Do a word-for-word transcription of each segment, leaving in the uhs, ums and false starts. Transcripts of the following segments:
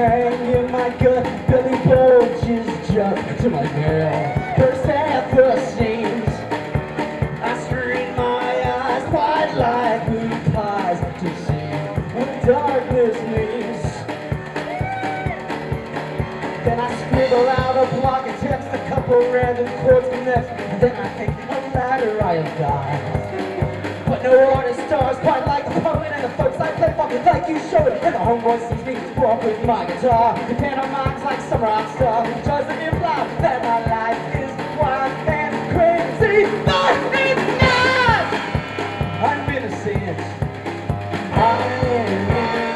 pang in my gut, belly bulges just to my nail. First half the seams, I strain my eyes quite like blue pies to see what darkness means. Then I scribble out a block and text a couple random chords connect, and then I think a ladder I have died. But no artist stars quite like the poet and the folks I play fucking like you showed. And the homeboy sees me walk with my guitar. The pantomime's like summer rock star. It doesn't imply that my life is wild and crazy, but it's not. I'm innocent. I am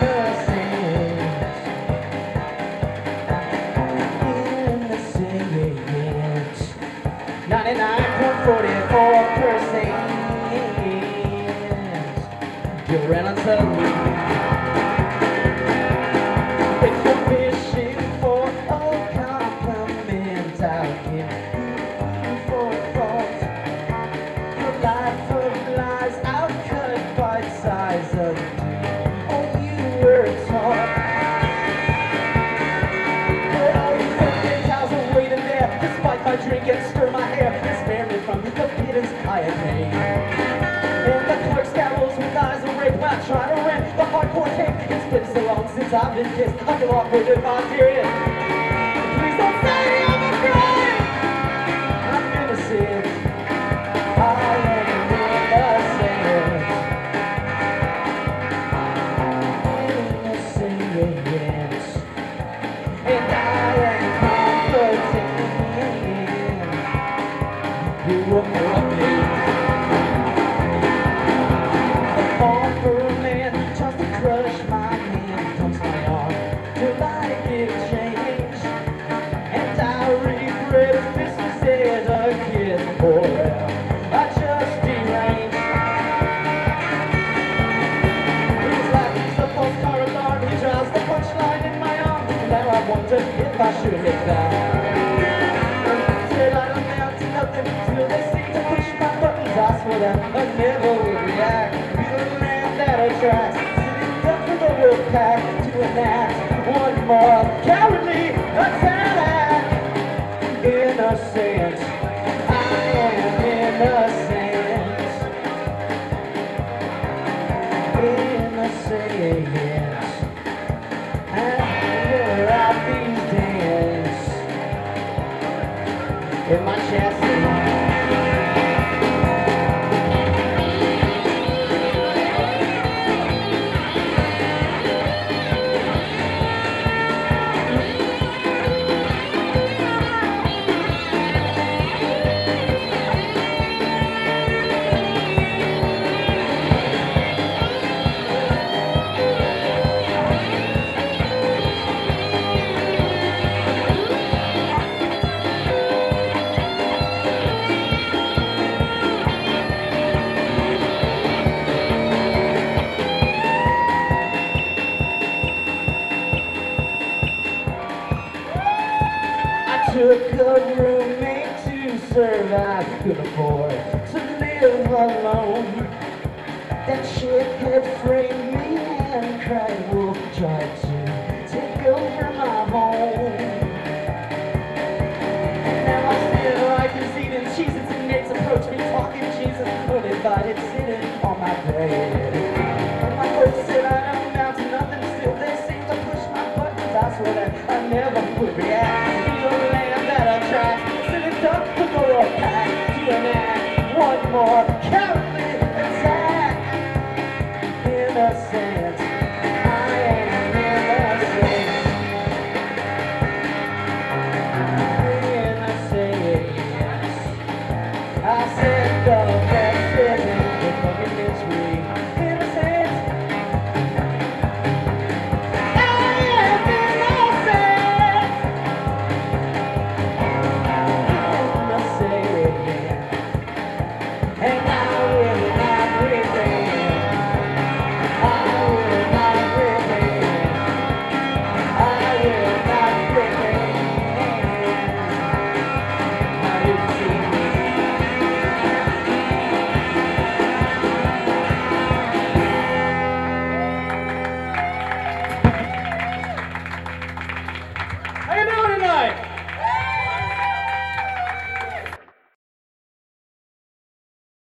ninety-nine point four percent. You're Reynolds of me. If you're fishing for a compliment, I'll give you for fault. Your life of lies, I'll cut bite size of you. Oh, you were taught. But all these empty towels are waiting there, despite my drink and stir my hair. From the pittance I had made. And the clerk scowls with eyes of rape when I try to rent the hardcore tape. It's been so long since I've been kissed, I feel awkward if I'm dead. Please don't say I'm afraid. I'm innocent. I am innocent. Innocent. And I am comforted. You will corrupt me. The offer man tries to crush my hand, dumps my arm till I get changed. And I regret if this was it again, boy, I just deranged. He's like he's a false car alarm, he drives the punchline in my arm. And now I wonder if I should hit that. Till they seem to push my buttons, I swear that I never will react. Be the man that attracts, sitting up for the wolf pack to enact one more cowardly attack. Innocent, I am innocent. Innocent, and we're out these days in my chest. Took a roommate to survive, could afford to live alone. That shit had framed me and cried wolf tried to take over my home. Now I still like to see them cheeses and mates approach me talking Jesus, uninvited sitting on my bed. And my folks said I don't amount to nothing, still they seem to push my buttons. I swear that I never would react. Up to go back to enact one more cowardly attack. Innocent, I am innocent. Innocent. I said the best thing the fucking mystery. Innocent. I am innocent. And right.